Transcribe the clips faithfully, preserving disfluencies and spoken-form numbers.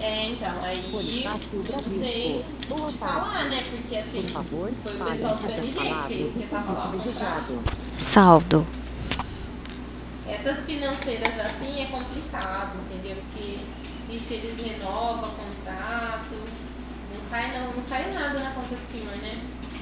É, então, aí Bonifácio eu não sei Bradesco. Boa falar, tarde. né? Porque Por assim, favor, foi o fale pessoal do as P M G que palavras fez, do porque tava serviço lá o contrato. desejado. Saldo. Essas financeiras assim é complicado, entendeu? Porque, vixe, eles renovam contrato, não cai, não, não cai nada na conta do senhor, né?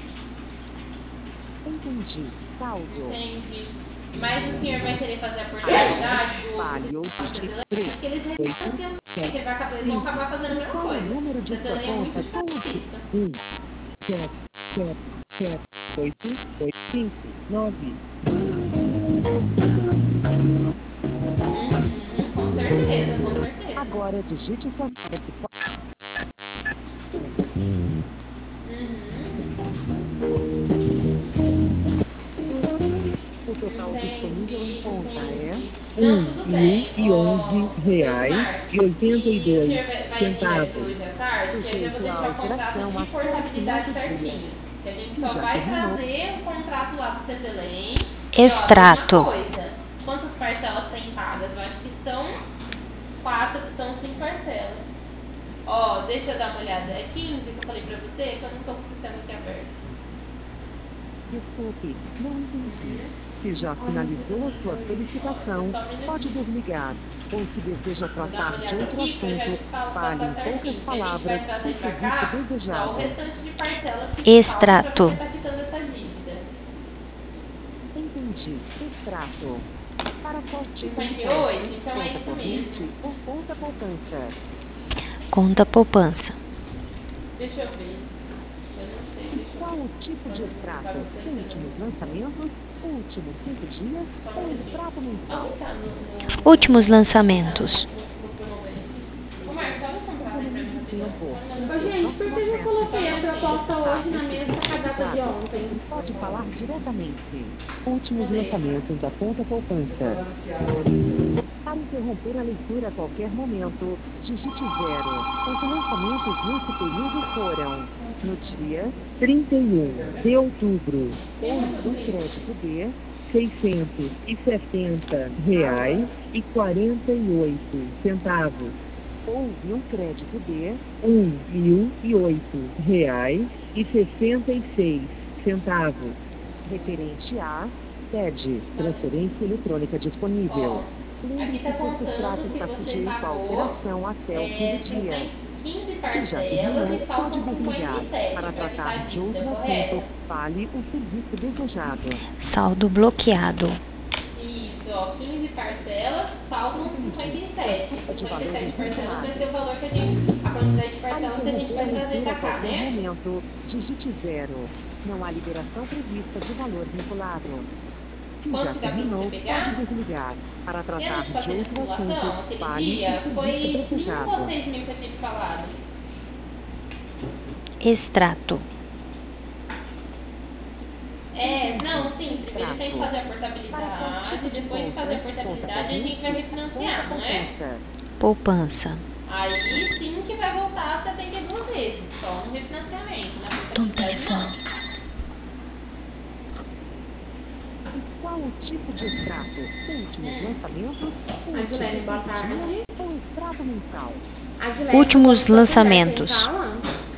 Entendi. Saldo. Entende? Mas o senhor vai querer fazer a Agora, portabilidade do fale ou do digite CETELEM? três, Porque eles oito, refinanciam, sete, porque vai acabar- eles vão cinco. acabar fazendo a E mesma qual é o coisa. número O de sua CETELEM é muito conta? chato Conte. nisso. Um, sete, sete, sete, oito, oito, cinco, nove. Uhum, com certeza, com certeza. Agora digite sua senha de Uhum. O total disponível em Entendi, conta é entendi. Não, um tudo mil bem. e onze Ó, reais Edmar, e oitenta e e o dois senhor vai, vai vir aqui centavos. hoje à tarde, que aí eu vou Sujeito à deixar o contrato alteração de até o final portabilidade do dia. certinho. Que a gente Se só já vai terminou, trazer o contrato lá do CETELEM. E ó, tem uma Extrato. coisa. Quantas parcelas tem pagas? Eu acho que são quatro, são cinco parcelas. Ó, deixa eu dar uma olhada. É quinze que eu falei pra você, que eu não tô com o sistema aqui aberto. desculpe, não entendi. Uhum. Se já finalizou a sua solicitação, Ó, só um pode minutinho. desligar. Ou se deseja Vou dar uma tratar de olhada outro aqui pra eu já assunto, te falo, fale passar em poucas certinho. Que a gente vai palavras trazer o pra serviço cá só o desejado. restante de parcelas que faltam pra Extrato. você estar quitando essa dívida. Entendi. Extrato. Para qual tipo de cinquenta e conta? oito? Então é Conta isso corrente mesmo. ou conta poupança? Conta poupança. Deixa eu ver. Eu não sei, E deixa eu qual ver. o tipo de Quando você extrato? paga o CETELEM. Últimos lançamentos, últimos cinco dias Só um ou minutinho. extrato mensal? Onde tá no, no, Últimos no, lançamentos. no, no promovente? Ô Marcos, olha o contrato aí pra Economia mim de rapidão. tempo. Olha O no Ô, seu gente, por próximo que que eu acesso coloquei a proposta está hoje na mesa com a data de especificado ontem? e pode falar diretamente. Últimos Cadê? lançamentos da conta poupança. Para interromper a leitura a qualquer momento, digite zero. Os lançamentos nesse período foram: no dia trinta e um de outubro, houve um crédito de seiscentos e sessenta reais e quarenta e oito centavos. Houve um crédito de um mil e oito reais e sessenta e seis centavos. Referente a T E D, transferência eletrônica disponível. Ó, aqui Lembre-se tá que esse extrato contando que está você sujeito à pagou alteração até o fim é, do dia. quinze Se já parcelas terminou, e pode faltam cinquenta desligar. e sete Para para quitar tratar a de dívida, outro assunto, correto? fale o serviço desejado. Saldo bloqueado. Isso, ó, quinze parcelas, faltam cinquenta e sete. Desculpa de cinquenta e valor sete parcelas vai irregular. ser o valor que a gente, a quantidade de Para parcelas que a gente interromper a vai trazer leitura pra a cá, qualquer né? momento, digite zero. Não há liberação prevista de valor vinculado. Se Quanto já que dá pra você terminou, pode pegar? desligar. Para tratar Lembra de de fazer a outro assunto, simulação aquele fale o dia? serviço Foi cinco ou desejado. seis mil que eu tinha te falado. Extrato. É, não, sim, primeiro tem que fazer a Para qual portabilidade, tipo de depois de fazer a conta? Conta portabilidade a gente vai corrente? Conta refinanciar, não é? poupança. Poupança. Aí sim que vai voltar a setenta e duas vezes, só um refinanciamento, na Tom, portabilidade telefone. não. E qual o tipo de extrato? Últimos Hum. lançamentos? A Últimos Gilene, boa cinco tarde. dias ou extrato mensal? A Gilene, Últimos quando o senhor puder, quem lançamentos. fala?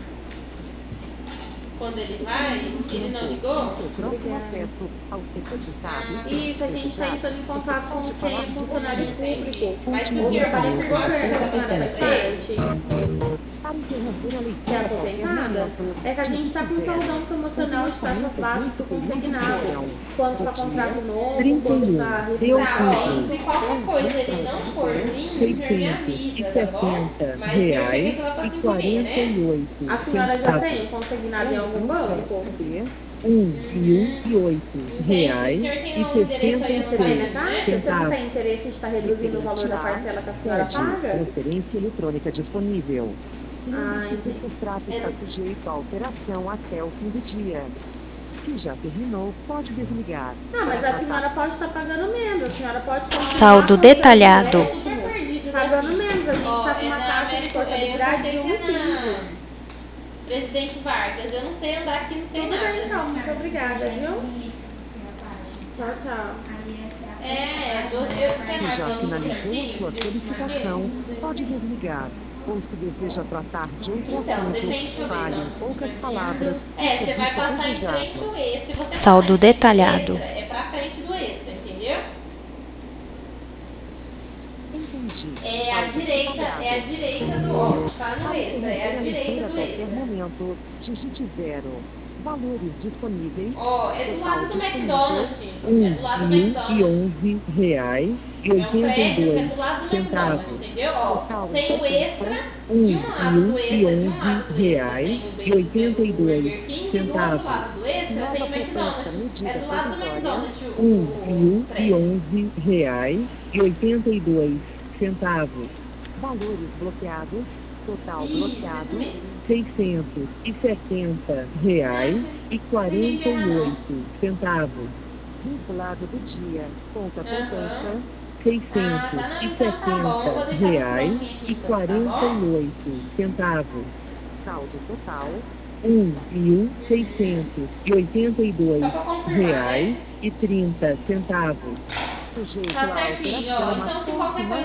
Quando ele vai, Economia de ele não tempo. ligou? O seu próximo Obrigada. acesso ao setor de estado Ah, e Isso, a gente está entrando em você contato com pode quem falar é funcionário diretamente. público. mas se o Últimos Eu senhor trabalhei for por lançamentos da governo, conta a senhora contratado faz pra poupança. ele, parte? Para interromper a Que é leitura a qualquer aposentada? momento, É que a gente digite está com zero. cordão Os promocional de taxa lançamentos nesse plástico período consignado. foram: Quanto no para contrato dia novo, trinta quanto e para um de tá, ó, e revisão. se outubro, qualquer houve coisa um ele não crédito for de vir, o senhor me seiscentos e avisa, tá bom? sessenta Mas o senhor quer reais que ela e faça em comer, quarenta né? e oito A senhora já centavos. tem consignado em Houve algum um banco? crédito de um mil e oito Entendi. O reais senhor tem e um endereço sessenta aí e Você tem anotadinho, na três né? caixa? Você não centavos. tem interesse em estar reduzindo o valor da Referente parcela que a a senhora T E D, paga? transferência eletrônica disponível. Ah, Lembre-se que esse entendi. extrato está É, sujeito à alteração até o fim do dia. Se já terminou, pode desligar. Não, Para mas a tratar senhora pode estar pagando menos. A senhora pode continuar Saldo com o seu detalhado. eu tô super empréstimo perdida pagando daqui. menos. A gente Ó, está com é uma na taxa de América, é, eu só portabilidade sei de que é na um vírgula quinze. Presidente Vargas. Eu não sei andar aqui, não sei Tudo nada. bem, então. Muito obrigada, viu? Tchau, tchau. É, do, eu, você Se já marcou um finalizou a instantinho? sua solicitação, pode desligar. ou se deseja tratar de outro Então, deixa a gente assunto, ver. fale em Nossa, poucas super palavras. lindo. É, você vai serviço passar em desejado. frente do extra. Se você Saldo passar em frente do detalhado. extra, é pra frente do extra, entendeu? Entendi. É a Saldo direita, detalhado. é a direita do ó, tá no Para extra, é a interromper a direita leitura a do qualquer extra. momento, digite zero. Valores disponíveis. Ó, é do Total lado do disponível, McDonald's. É um do lado do mil e McDonald's. onze reais e É um oitenta e prédio que é dois do lado do centavos. McDonald's, entendeu? Ó, Total tem o em extra um de um lado do mil e extra, de um lado onze do extra reais tem o e Bur- oitenta e o dois Burger King, e do outro centavos. lado do extra Nova tem o poupança McDonald's. medida É do lado do provisória, McDonald's o, um o, mil o e prédio. onze reais e oitenta e dois centavos. Valores bloqueados. Total Isso, bloqueado, isso mesmo. seiscentos e setenta reais e quarenta e oito centavos. Vinculado do dia, conta poupança, Aham. seiscentos Ah, tá, não, e então tá bom. Eu vou setenta deixar no reais banquinho aqui, e então, tá quarenta bom? e oito centavos. Saldo total, um mil seiscentos e oitenta e dois Só pra confirmar, reais né? e trinta centavos. Sujeito Tá à certinho, ó. alteração Então, se marcou qualquer que coisa